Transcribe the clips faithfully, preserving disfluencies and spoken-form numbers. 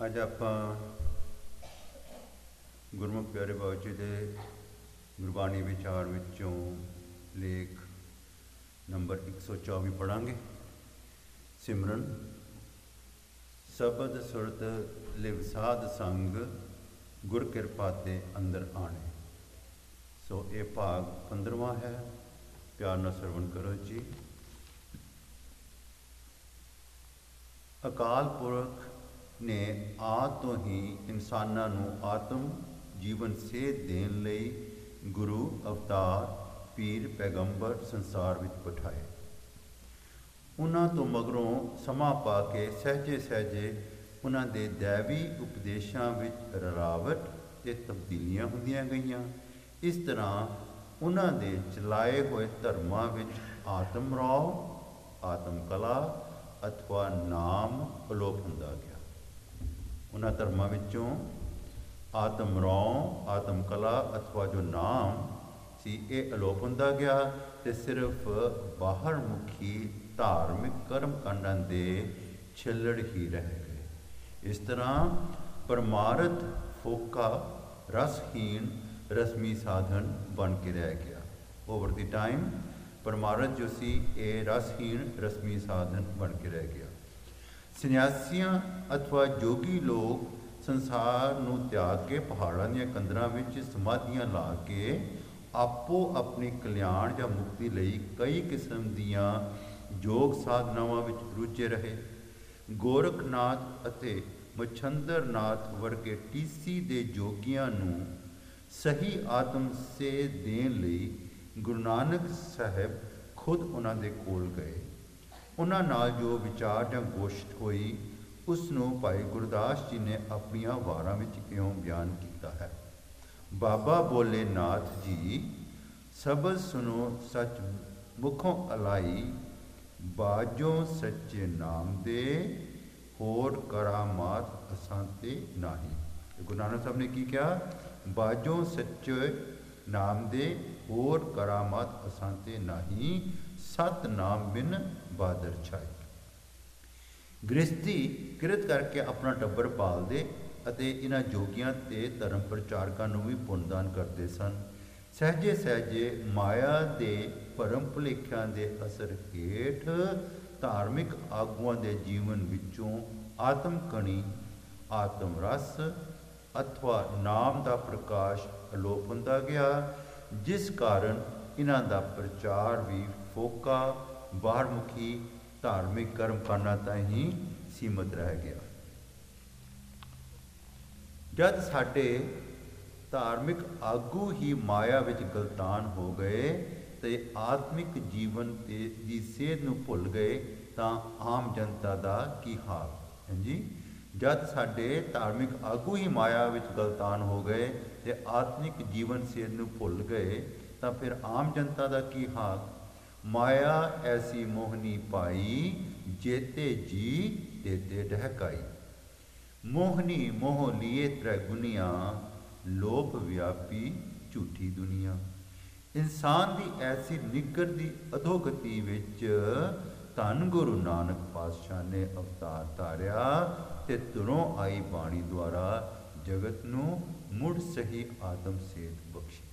ਅੱਜ ਆਪਾਂ ਗੁਰਮੁਖ ਪਿਆਰੇ ਬਾਬਾ ਜੀ ਦੇ ਗੁਰਬਾਣੀ ਵਿਚਾਰ ਵਿੱਚੋਂ ਲੇਖ ਨੰਬਰ ਇੱਕ ਸੌ ਚੌਵੀ ਪੜ੍ਹਾਂਗੇ। ਸਿਮਰਨ ਸ਼ਬਦ ਸੁਰਤ ਲਿਵ ਸਾਧ ਸੰਗ ਗੁਰ ਕਿਰਪਾ ਤੇ ਅੰਦਰ ਆਣੇ। ਸੋ ਇਹ ਭਾਗ ਪੰਦਰਵਾਂ ਹੈ। ਪਿਆਰ ਨਾਲ ਸਰਵਣ ਕਰੋ ਜੀ। ਅਕਾਲ ਪੁਰਖ ਨੇ ਆਦਿ ਤੋਂ ਹੀ ਇਨਸਾਨਾਂ ਨੂੰ ਆਤਮ ਜੀਵਨ ਸੇਧ ਦੇਣ ਲਈ ਗੁਰੂ ਅਵਤਾਰ ਪੀਰ ਪੈਗੰਬਰ ਸੰਸਾਰ ਵਿੱਚ ਪਠਾਏ। ਉਹਨਾਂ ਤੋਂ ਮਗਰੋਂ ਸਮਾਂ ਪਾ ਕੇ ਸਹਿਜੇ ਸਹਿਜੇ ਉਹਨਾਂ ਦੇ ਦੈਵੀ ਉਪਦੇਸ਼ਾਂ ਵਿੱਚ ਰਲਾਵਟ ਤੇ ਤਬਦੀਲੀਆਂ ਹੁੰਦੀਆਂ ਗਈਆਂ। ਇਸ ਤਰ੍ਹਾਂ ਉਹਨਾਂ ਦੇ ਚਲਾਏ ਹੋਏ ਧਰਮਾਂ ਵਿੱਚ ਆਤਮ ਰੌ ਆਤਮ ਕਲਾ ਅਥਵਾ ਨਾਮ ਅਲੋਪ ਹੁੰਦਾ ਗਿਆ। ਉਹਨਾਂ ਧਰਮਾਂ ਵਿੱਚੋਂ ਆਤਮ ਰੌ ਆਤਮ ਕਲਾ ਅਥਵਾ ਜੋ ਨਾਮ ਸੀ ਇਹ ਅਲੋਪ ਹੁੰਦਾ ਗਿਆ ਅਤੇ ਸਿਰਫ ਬਾਹਰ ਮੁਖੀ ਧਾਰਮਿਕ ਕਰਮ ਕਾਂਡਾਂ ਦੇ ਛਿੱਲੜ ਹੀ ਰਹਿ ਗਏ। ਇਸ ਤਰ੍ਹਾਂ ਪਰਮਾਰਥ ਫੋਕਾ ਰਸਹੀਣ ਰਸਮੀ ਸਾਧਨ ਬਣ ਕੇ ਰਹਿ ਗਿਆ। ਓਵਰ ਦੀ ਟਾਈਮ ਪਰਮਾਰਥ ਜੋ ਸੀ ਇਹ ਰਸਹੀਣ ਰਸਮੀ ਸਾਧਨ ਬਣ ਕੇ ਰਹਿ ਗਿਆ। ਸੰਨਿਆਸੀਆਂ ਅਥਵਾ ਜੋਗੀ ਲੋਕ ਸੰਸਾਰ ਨੂੰ ਤਿਆਗ ਕੇ ਪਹਾੜਾਂ ਦੀਆਂ ਕੰਦਰਾਂ ਵਿੱਚ ਸਮਾਧੀਆਂ ਲਾ ਕੇ ਆਪੋ ਆਪਣੀ ਕਲਿਆਣ ਜਾਂ ਮੁਕਤੀ ਲਈ ਕਈ ਕਿਸਮ ਦੀਆਂ ਯੋਗ ਸਾਧਨਾਵਾਂ ਵਿੱਚ ਰੁੱਝੇ ਰਹੇ। ਗੋਰਖਨਾਥ ਅਤੇ ਮਛੰਦਰਨਾਥ ਵਰਗੇ ਟੀਸੀ ਦੇ ਜੋਗੀਆਂ ਨੂੰ ਸਹੀ ਆਤਮ ਸੇਧ ਦੇਣ ਲਈ ਗੁਰੂ ਨਾਨਕ ਸਾਹਿਬ ਖੁਦ ਉਹਨਾਂ ਦੇ ਕੋਲ ਗਏ। ਉਹਨਾਂ ਨਾਲ ਜੋ ਵਿਚਾਰ ਜਾਂ ਗੋਸ਼ਟ ਹੋਈ ਉਸ ਨੂੰ ਭਾਈ ਗੁਰਦਾਸ ਜੀ ਨੇ ਆਪਣੀਆਂ ਵਾਰਾਂ ਵਿੱਚ ਇਉਂ ਬਿਆਨ ਕੀਤਾ ਹੈ। ਬਾਬਾ ਬੋਲੇ ਨਾਥ ਜੀ ਸ਼ਬਦ ਸੁਣੋ ਸੱਚ ਮੁਖੋਂ ਅਲਾਈ ਬਾਜੋ ਸੱਚੇ ਨਾਮ ਦੇ ਹੋਰ ਕਰਾਮਾਤ ਅਸਾਂ ਤੇ ਨਾਹੀ। ਗੁਰੂ ਨਾਨਕ ਸਾਹਿਬ ਨੇ ਕੀ ਕਿਹਾ? ਬਾਜੋ ਸੱਚੇ ਨਾਮ ਦੇ ਹੋਰ ਕਰਾਮਾਤ ਅਸਾਂ ਤੇ ਨਾਹੀ ਸਤ ਨਾਮ ਬਿਨ ਬਾਦਰ ਛਾਈ। ਗ੍ਰਸਤੀ ਕਿਰਤ ਕਰਕੇ ਆਪਣਾ ਟੱਬਰ ਪਾਲਦੇ ਅਤੇ ਇਹਨਾਂ ਜੋਗੀਆਂ ਤੇ ਧਰਮ ਪ੍ਰਚਾਰਕਾਂ ਨੂੰ ਵੀ ਪੁੰਨਦਾਨ ਕਰਦੇ ਸਨ। ਸਹਿਜੇ ਸਹਿਜੇ ਮਾਇਆ ਦੇ ਭਰਮ ਭੁਲੇਖਿਆਂ ਦੇ ਅਸਰ ਹੇਠ ਧਾਰਮਿਕ ਆਗੂਆਂ ਦੇ ਜੀਵਨ ਵਿੱਚੋਂ ਆਤਮ ਕਣੀ ਆਤਮ ਰਸ ਅਥਵਾ ਨਾਮ ਦਾ ਪ੍ਰਕਾਸ਼ ਅਲੋਪ ਹੁੰਦਾ ਗਿਆ, ਜਿਸ ਕਾਰਨ ਇਹਨਾਂ ਦਾ ਪ੍ਰਚਾਰ ਵੀ ਫੋਕਾ ਬਾਹਰਮੁਖੀ ਧਾਰਮਿਕ ਕਰਮ ਕਾਂਡਾਂ ਤਾਈਂ ਹੀ ਸੀਮਤ ਰਹਿ ਗਿਆ। ਜਦ ਸਾਡੇ ਧਾਰਮਿਕ ਆਗੂ ਹੀ ਮਾਇਆ ਵਿੱਚ ਗਲਤਾਨ ਹੋ ਗਏ ਤੇ ਆਤਮਿਕ ਜੀਵਨ ਤੇ ਦੀ ਸੇਧ ਨੂੰ ਭੁੱਲ ਗਏ ਤਾਂ ਆਮ ਜਨਤਾ ਦਾ ਕੀ ਹਾਲ ਹੈ ਜੀ? ਜਦ ਸਾਡੇ ਧਾਰਮਿਕ ਆਗੂ ਹੀ ਮਾਇਆ ਵਿੱਚ ਗਲਤਾਨ ਹੋ ਗਏ ਤੇ ਆਤਮਿਕ ਜੀਵਨ ਸੇਧ ਨੂੰ ਭੁੱਲ ਗਏ ਤਾਂ ਫਿਰ ਆਮ ਜਨਤਾ ਦਾ ਕੀ ਹਾਲ? ਮਾਇਆ ਐਸੀ ਮੋਹਨੀ ਪਾਈ ਜੇਤੇ ਜੀ ਤੇਤੇ ਡਹਿਕਾਈ। ਮੋਹਨੀ ਮੋਹ ਲੀਏ ਤ੍ਰੈਗੁਨੀਆਂ ਲੋਭ ਵਿਆਪੀ ਝੂਠੀ ਦੁਨੀਆ। ਇਨਸਾਨ ਦੀ ਐਸੀ ਨਿੱਘਰ ਦੀ ਅਧੋਗਤੀ ਵਿੱਚ ਧੰਨ ਗੁਰੂ ਨਾਨਕ ਪਾਤਸ਼ਾਹ ਨੇ ਅਵਤਾਰ ਧਾਰਿਆ ਤੇ ਤੁਰੋਂ ਆਈ ਬਾਣੀ ਦੁਆਰਾ ਜਗਤ ਨੂੰ ਮੁੜ ਸਹੀ ਆਤਮ ਸੇਧ ਬਖਸ਼ੀ।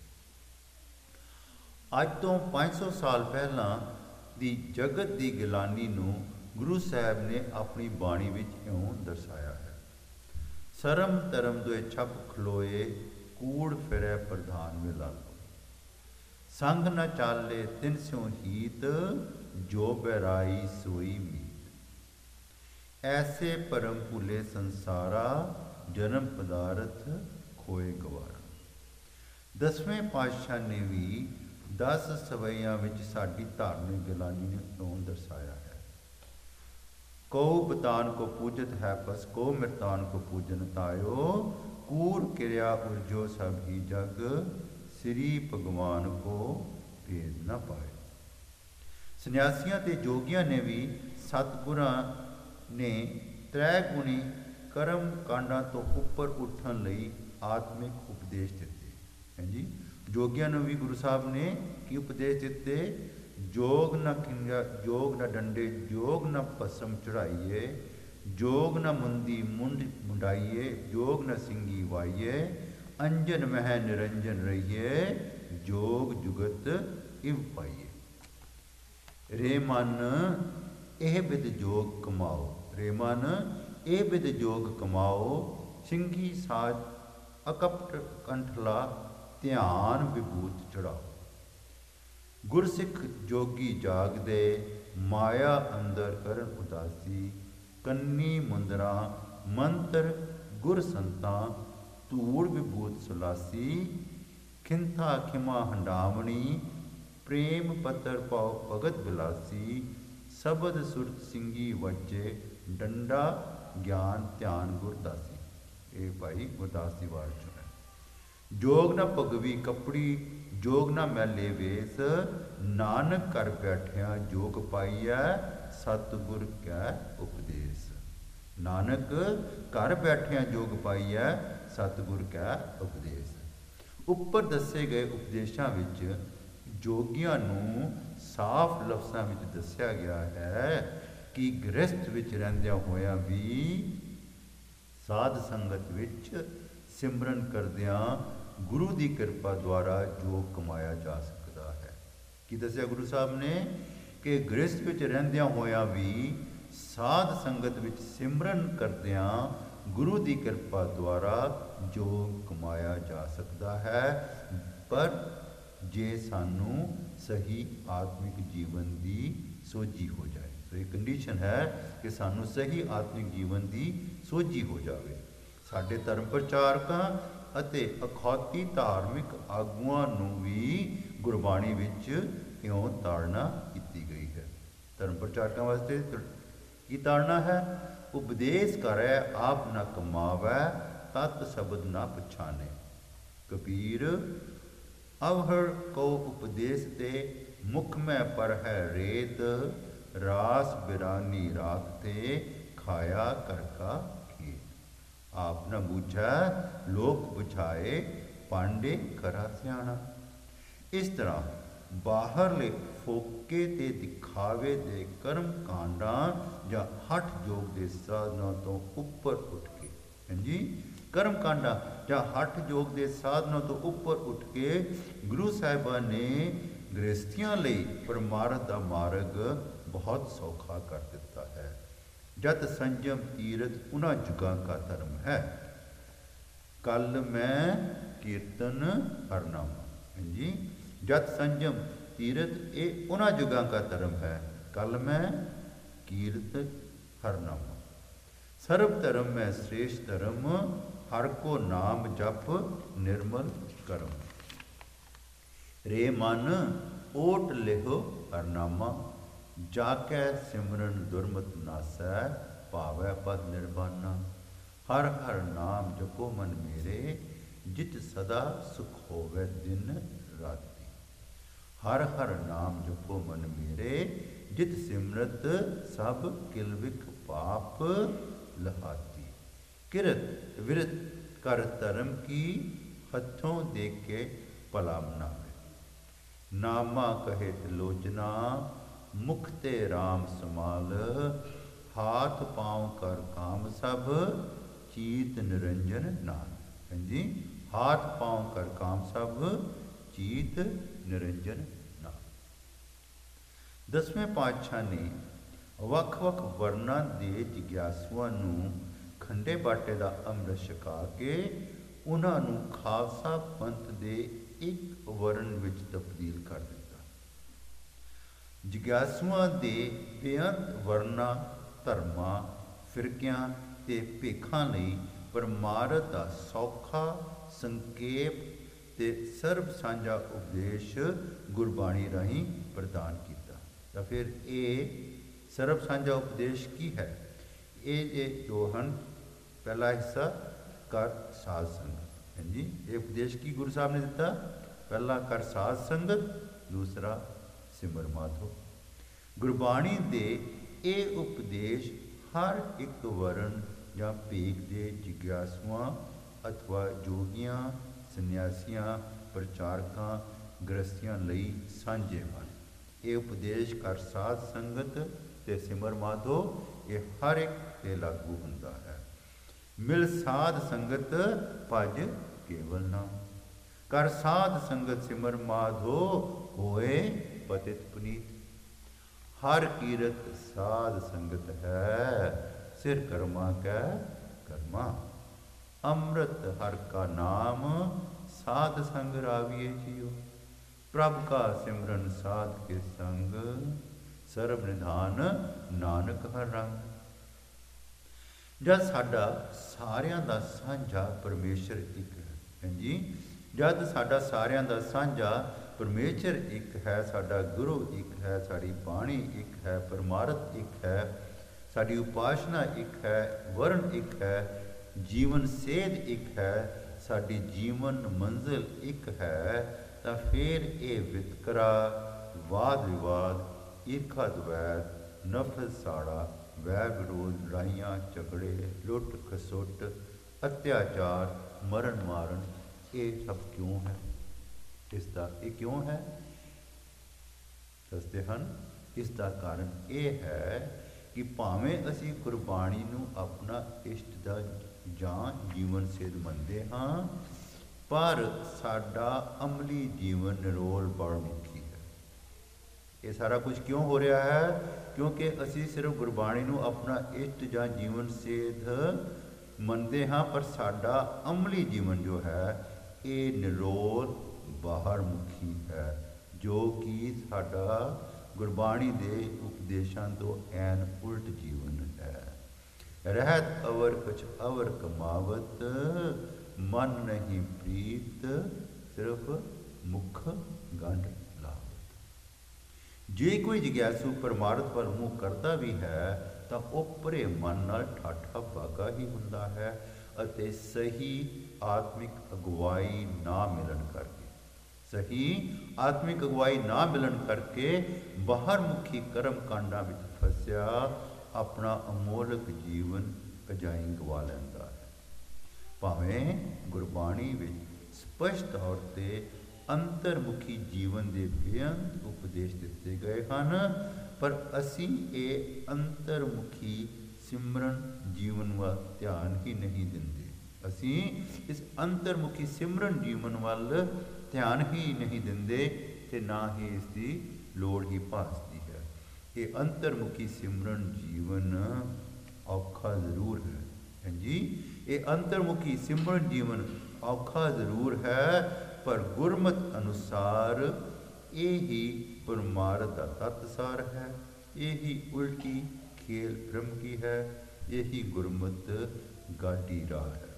ਅੱਜ ਤੋਂ ਪੰਜ ਸੌ ਸਾਲ ਪਹਿਲਾਂ ਦੀ ਜਗਤ ਦੀ ਗਿਲਾਨੀ ਨੂੰ ਗੁਰੂ ਸਾਹਿਬ ਨੇ ਆਪਣੀ ਬਾਣੀ ਵਿੱਚ ਇਉਂ ਦਰਸਾਇਆ ਹੈ। ਸਰਮ ਧਰਮ ਦੋਏ ਛਪ ਖਲੋਏ ਕੂੜ ਫਿਰੈ ਪ੍ਰਧਾਨ ਮਿਲਾਲੋ। ਸੰਗ ਨ ਚਾਲੇ ਤਿਨ ਸਿਉ ਹੀਤ ਜੋ ਬਹਿਰਾਈ ਸੋਈ ਮੀਤ। ਐਸੇ ਭਰਮ ਭੁਲੇ ਸੰਸਾਰਾ ਜਨਮ ਪਦਾਰਥ ਖੋਏ ਗਵਾਰਾ। ਦਸਵੇਂ ਪਾਤਸ਼ਾਹ ਨੇ ਵੀ ਦਸ ਸਵਈਆਂ ਵਿੱਚ ਸਾਡੀ ਧਾਰਮਿਕ ਗਿਲਾਨੀ ਨੂੰ ਇਉਂ ਦਰਸਾਇਆ ਹੈ। ਕਉ ਬਤਾਨ ਕੋ ਪੂਜਤ ਹੈ ਪਸ ਕੋ ਮਿਰਤਾਨ ਕੋ ਪੂਜਨ ਤਾਇਓ। ਕੂਰ ਕਿਰਿਆ ਉਰਜੋ ਸਭ ਹੀ ਜਗ ਸ੍ਰੀ ਭਗਵਾਨ ਕੋ ਭੇਦ ਨਾ ਪਾਏ। ਸੰਨਿਆਸੀਆਂ ਤੇ ਜੋਗੀਆਂ ਨੇ ਵੀ ਸਤਿਗੁਰਾਂ ਨੇ ਤ੍ਰੈ ਗੁਣੀ ਕਰਮ ਕਾਂਡਾਂ ਤੋਂ ਉੱਪਰ ਉੱਠਣ ਲਈ ਆਤਮਿਕ ਉਪਦੇਸ਼ ਦਿੱਤੇ ਹੈ ਜੀ। ਜੋਗੀਆਂ ਨੂੰ ਵੀ ਗੁਰੂ ਸਾਹਿਬ ਨੇ ਕੀ ਉਪਦੇਸ਼ ਦਿੱਤੇ? ਜੋਗ ਨ ਖਿੰਗਾ ਜੋਗ ਨ ਡੰਡੇ ਜੋਗ ਨ ਭਸਮ ਚੜਾਈਏ जोग न मुंदी मुंड मुंडाइए, जोग न सिंगी वाइए, अंजन मह निरंजन रहिए, जोग जुगत इव पाइए। रे मन ਇਹ ਬਿਦ ਜੋਗ ਕਮਾਓ, ਰੇ ਮਨ ਇਹ ਬਿਦ ਜੋਗ ਕਮਾਓ, ਸਿੰਘੀ ਸਾਜ ਅਕਪਟ ਕੰਠਲਾ, ਧਿਆਨ ਵਿਭੂਤ ਚੜਾਓ। ਗੁਰਸਿੱਖ ਜੋਗੀ ਜਾਗਦੇ, ਮਾਇਆ ਅੰਦਰ ਕਰਨ ਉਦਾਸੀ, ਕੰਨੀ ਮੁੰਦਰਾ ਮੰਤਰ ਗੁਰ ਸੰਤਾਂ, ਧੂੜ ਵਿਭੂਤ ਸੁਲਾਸੀ, ਖਿੰਥਾ ਖਿਮਾ ਹੰਡਾਵਣੀ, ਪ੍ਰੇਮ ਪੱਤਰ ਪਾਉ ਭਗਤ ਬਿਲਾਸੀ, शबद सुरत सिंगी वजे, डंडा ज्ञान ध्यान गुरदासी। ये भाई गुरदास की वार चो है। जोग न भगवी कपड़ी, जोग न मैले वेस, नानक कर बैठिया जोग पाइया, सतगुर कै उपदेश। नानक घर बैठिया जोग पाइया, सतगुर कै उपदेश। उपर दसे गए उपदेशों विच जोगियां नूं साफ लफ्ज़ां विच दस्सिया गया है कि गृहस्थ विच रहिंदियां होइयां भी साध संगत विच सिमरन करदियां गुरु की कृपा द्वारा योग कमाया जा सकता है। कि दस्सिया गुरु साहब ने कि गृहस्थ विच रहिंदियां होइयां भी साध संगत विच सिमरन करदियां गुरु की कृपा द्वारा योग कमाया जा सकता है, पर जे सानू सही आत्मिक जीवन की सोझी हो जाए। तो ये कंडीशन है कि सानू सही आत्मिक जीवन की सोझी हो जाए। साडे धर्म प्रचारकां अते अखौती धार्मिक आगुआं नूं भी गुरबाणी विच इउं ताड़ना की गई है। धर्म प्रचारकां वास्ते की ताड़ना है? उपदेश करै आप न कमावै, तत शब्द न पछाने। कबीर अवहर को उपदेश ते, मुख में पर है रेत, रास बिरानी राखते, खाया कर का खेत। आप न बूझा लोक बुझाए, पांडे करा सियाणा। इस तरह बाहरले फोके ते दिखावे दे कर्म कांडां जां हठ योग दे साधनों तो उपर उठ के, हां जी, कर्म कांडा ਜਾਂ ਹੱਠ ਯੋਗ ਦੇ ਸਾਧਨਾਂ ਤੋਂ ਉੱਪਰ ਉੱਠ ਕੇ ਗੁਰੂ ਸਾਹਿਬਾਨ ਨੇ ਗ੍ਰਸਥੀਆਂ ਲਈ ਪਰਮਾਰਥ ਦਾ ਮਾਰਗ ਬਹੁਤ ਸੌਖਾ ਕਰ ਦਿੱਤਾ ਹੈ। ਜਦ ਸੰਜਮ ਤੀਰਥ ਉਹਨਾਂ ਜੁਗਾਂ ਦਾ ਧਰਮ ਹੈ। ਕੱਲ ਮੈਂ ਕੀਰਤਨ ਹਰਨਾਮਾ, ਹਾਂਜੀ, ਜਦ ਸੰਜਮ ਤੀਰਥ ਇਹ ਉਹਨਾਂ ਜੁਗਾਂ ਦਾ ਧਰਮ ਹੈ। ਕੱਲ ਮੈਂ ਕੀਰਤ ਹਰਨਾਮਾ। सर्व धर्म में श्रेष्ठ धर्म, हर को नाम जप निर्मल करम। रे मन ओट लेहो हरनामा, जाकै सिमरन दुर्मत नासै, पावै पद निर्वाणा। हर हर नाम जपो मन मेरे, जित सदा सुख होवे दिन राति। हर हर नाम जपो मन मेरे, जित सिमरत सब किलविख पाप लहाती। किरत विरत कर धर्म की, हथों देख के भला मनावे। नामा कहे त्रिलोचना, मुख ते राम समाल, हाथ पाँव कर काम सब, चीत निरंजन नाल। हाँ जी, हाथ पाँव कर काम सब, चीत निरंजन नाल। दसवें पातशाह ने ਵੱਖ-ਵੱਖ ਵਰਨਾਂ ਦੇ ਜਿਗਿਆਸੂਆਂ ਨੂੰ ਖੰਡੇ ਬਾਟੇ ਦਾ ਅੰਮ੍ਰਿਤ ਛਕਾ ਕੇ ਉਹਨਾਂ ਨੂੰ ਖਾਲਸਾ ਪੰਥ ਦੇ ਇੱਕ ਵਰਨ ਵਿੱਚ ਤਬਦੀਲ ਕਰ ਦਿੱਤਾ। ਜਿਗਿਆਸੂਆਂ ਦੇ ਬੇਅੰਤ ਵਰਨਾਂ, ਧਰਮਾਂ, ਫਿਰਕਿਆਂ ਤੇ ਭੇਖਾਂ ਲਈ ਪਰਮਾਰਥ ਦਾ ਸੌਖਾ ਸੰਖੇਪ ਤੇ ਸਰਬ ਸਾਂਝਾ ਉਪਦੇਸ਼ ਗੁਰਬਾਣੀ ਰਾਹੀਂ ਪ੍ਰਦਾਨ ਕੀਤਾ। ਤਾਂ ਫਿਰ ਇਹ ਸਰਬ ਸਾਂਝਾ ਉਪਦੇਸ਼ ਕੀ ਹੈ? ਇਹ ਜੇ ਦੋ ਹਨ। ਪਹਿਲਾ ਹਿੱਸਾ ਕਰ ਸਾਧ ਸੰਗਤ। ਹਾਂਜੀ, ਇਹ ਉਪਦੇਸ਼ ਕੀ ਗੁਰੂ ਸਾਹਿਬ ਨੇ ਦਿੱਤਾ? ਪਹਿਲਾ ਕਰ ਸਾਧ ਸੰਗਤ, ਦੂਸਰਾ ਸਿਮਰ ਮਾਧੋ। ਗੁਰਬਾਣੀ ਦੇ ਇਹ ਉਪਦੇਸ਼ ਹਰ ਇੱਕ ਵਰਨ ਜਾਂ ਭੇਖ ਦੇ ਜਿਗਿਆਸੂਆਂ ਅਥਵਾ ਜੋਗੀਆਂ, ਸੰਨਿਆਸੀਆਂ, ਪ੍ਰਚਾਰਕਾਂ, ਗ੍ਰਸਤੀਆਂ ਲਈ ਸਾਂਝੇ ਹਨ। ਇਹ ਉਪਦੇਸ਼ ਕਰ ਸਾਧ ਸੰਗਤ ਤੇ ਸਿਮਰ ਮਾਧੋ ਇਹ ਹਰ ਇੱਕ ਤੇ ਲਾਗੂ ਹੁੰਦਾ ਹੈ। ਮਿਲ ਸਾਧ ਸੰਗਤ ਭਜ ਕੇਵਲ ਨਾਮ, ਕਰ ਸਾਧ ਸੰਗਤ ਸਿਮਰ ਮਾਧੋ ਹੋਏ ਪਤਿਤ ਪੁਨੀਤ। ਹਰ ਕੀਰਤ ਸਾਧ ਸੰਗਤ ਹੈ, ਸਿਰ ਕਰਮਾ ਕੈ ਕਰਮਾ। ਅੰਮ੍ਰਿਤ ਹਰ ਕਾ ਨਾਮ, ਸਾਧ ਸੰਗ ਰਾਵੀਏ ਜੀਓ। ਪ੍ਰਭ ਕਾ ਸਿਮਰਨ ਸਾਧ ਕੇ ਸੰਗ, ਸਰਬ ਨਿਧਾਨ ਨਾਨਕ ਹਰ ਰੰਗ। ਜਦ ਸਾਡਾ ਸਾਰਿਆਂ ਦਾ ਸਾਂਝਾ ਪਰਮੇਸ਼ਰ ਇੱਕ ਹੈ, ਹਾਂਜੀ, ਜਦ ਸਾਡਾ ਸਾਰਿਆਂ ਦਾ ਸਾਂਝਾ ਪਰਮੇਸ਼ਰ ਇੱਕ ਹੈ, ਸਾਡਾ ਗੁਰੂ ਇੱਕ ਹੈ, ਸਾਡੀ ਬਾਣੀ ਇੱਕ ਹੈ, ਪਰਮਾਰਥ ਇੱਕ ਹੈ, ਸਾਡੀ ਉਪਾਸਨਾ ਇੱਕ ਹੈ, ਵਰਨ ਇੱਕ ਹੈ, ਜੀਵਨ ਸੇਧ ਇੱਕ ਹੈ, ਸਾਡੀ ਜੀਵਨ ਮੰਜ਼ਿਲ ਇੱਕ ਹੈ, ਤਾਂ ਫਿਰ ਇਹ ਵਿਤਕਰਾ, ਵਾਦ ਵਿਵਾਦ, ਈਰਖਾ ਦਵੈਰ, ਨਫ਼ਰਤ ਸਾੜਾ, ਵੈਰ ਵਿਰੋਧ, ਲੜਾਈਆਂ ਝਗੜੇ, ਲੁੱਟ ਖਸੁੱਟ, ਅਤਿਆਚਾਰ, ਮਰਨ ਮਾਰਨ, ਇਹ ਸਭ ਕਿਉਂ ਹੈ? ਇਸ ਦਾ ਇਹ ਕਿਉਂ ਹੈ? ਦੱਸਦੇ ਹਨ, ਇਸ ਦਾ ਕਾਰਨ ਇਹ ਹੈ ਕਿ ਭਾਵੇਂ ਅਸੀਂ ਗੁਰਬਾਣੀ ਨੂੰ ਆਪਣਾ ਇਸ਼ਟ ਦਾ ਜਾਂ ਜੀਵਨ ਸੇਧ ਮੰਨਦੇ ਹਾਂ, ਪਰ ਸਾਡਾ ਅਮਲੀ ਜੀਵਨ ਨਿਰੋਲ ਬੜਮੁਖੀ ਹੈ। ਇਹ ਸਾਰਾ ਕੁਝ ਕਿਉਂ ਹੋ ਰਿਹਾ ਹੈ? ਕਿਉਂਕਿ ਅਸੀਂ ਸਿਰਫ ਗੁਰਬਾਣੀ ਨੂੰ ਆਪਣਾ ਇਸ਼ਟ ਜਾਂ ਜੀਵਨ ਸੇਧ ਮੰਨਦੇ ਹਾਂ, ਪਰ ਸਾਡਾ ਅਮਲੀ ਜੀਵਨ ਜੋ ਹੈ ਇਹ ਨਿਰੋਲ ਬਾਹਰ ਮੁਖੀ ਹੈ, ਜੋ ਕਿ ਸਾਡਾ ਗੁਰਬਾਣੀ ਦੇ ਉਪਦੇਸ਼ਾਂ ਤੋਂ ਐਨ ਉਲਟ ਜੀਵਨ ਹੈ। ਰਹਿਤ ਅਵਰ ਕੁਛ ਅਵਰ ਕਮਾਵਤ, ਮਨ ਨਹੀਂ ਪ੍ਰੀਤ, ਸਿਰਫ ਮੁਖ ਗੰਢ ਲਾਵਤ। ਜੇ ਕੋਈ ਜਿਗਿਆਸੂ ਪਰਮਾਰਥ ਵੱਲ ਮੂੰਹ ਕਰਦਾ ਵੀ ਹੈ ਤਾਂ ਉਹ ਭਰੇ ਮਨ ਨਾਲ ਠਾਠਾ ਬਾਗਾ ਹੀ ਹੁੰਦਾ ਹੈ, ਅਤੇ ਸਹੀ ਆਤਮਿਕ ਅਗਵਾਈ ਨਾ ਮਿਲਣ ਕਰਕੇ ਸਹੀ ਆਤਮਿਕ ਅਗਵਾਈ ਨਾ ਮਿਲਣ ਕਰਕੇ ਬਾਹਰ ਮੁਖੀ ਕਰਮ ਕਾਂਡਾਂ ਵਿੱਚ ਫਸਿਆ ਆਪਣਾ ਅਮੋਲਕ ਜੀਵਨ ਅਜਾਈਂ ਗਵਾ ਲੈਂਦਾ ਹੈ। ਭਾਵੇਂ ਗੁਰਬਾਣੀ ਵਿੱਚ ਸਪਸ਼ਟ ਤੌਰ 'ਤੇ ਅੰਤਰਮੁਖੀ ਜੀਵਨ ਦੇ ਬੇਅੰਤ ਉਪਦੇਸ਼ ਦਿੱਤੇ ਗਏ ਹਨ, ਪਰ ਅਸੀਂ ਇਹ ਅੰਤਰਮੁਖੀ ਸਿਮਰਨ ਜੀਵਨ ਵੱਲ ਧਿਆਨ ਹੀ ਨਹੀਂ ਦਿੰਦੇ। ਅਸੀਂ ਇਸ ਅੰਤਰਮੁਖੀ ਸਿਮਰਨ ਜੀਵਨ ਵੱਲ ਧਿਆਨ ਹੀ ਨਹੀਂ ਦਿੰਦੇ ਤੇ ਨਾ ਹੀ ਇਸ ਦੀ ਲੋੜ ਹੀ ਭਾਸਦੀ ਹੈ। ਇਹ ਅੰਤਰਮੁਖੀ ਸਿਮਰਨ ਜੀਵਨ ਔਖਾ ਜ਼ਰੂਰ ਹੈ, ਹਾਂਜੀ, ਇਹ ਅੰਤਰਮੁਖੀ ਸਿਮਰਨ ਜੀਵਨ ਔਖਾ ਜ਼ਰੂਰ ਹੈ, ਪਰ ਗੁਰਮਤ ਅਨੁਸਾਰ ਇਹ ਹੀ ਪਰਮਾਰਥ ਦਾ ਤੱਤ ਸਾਰ ਹੈ, ਇਹ ਹੀ ਉਲਟੀ ਖੇਲ ਬ੍ਰਹਮ ਕੀ ਹੈ, ਇਹ ਹੀ ਗੁਰਮਤ ਗਾਡੀ ਰਾਹ ਹੈ।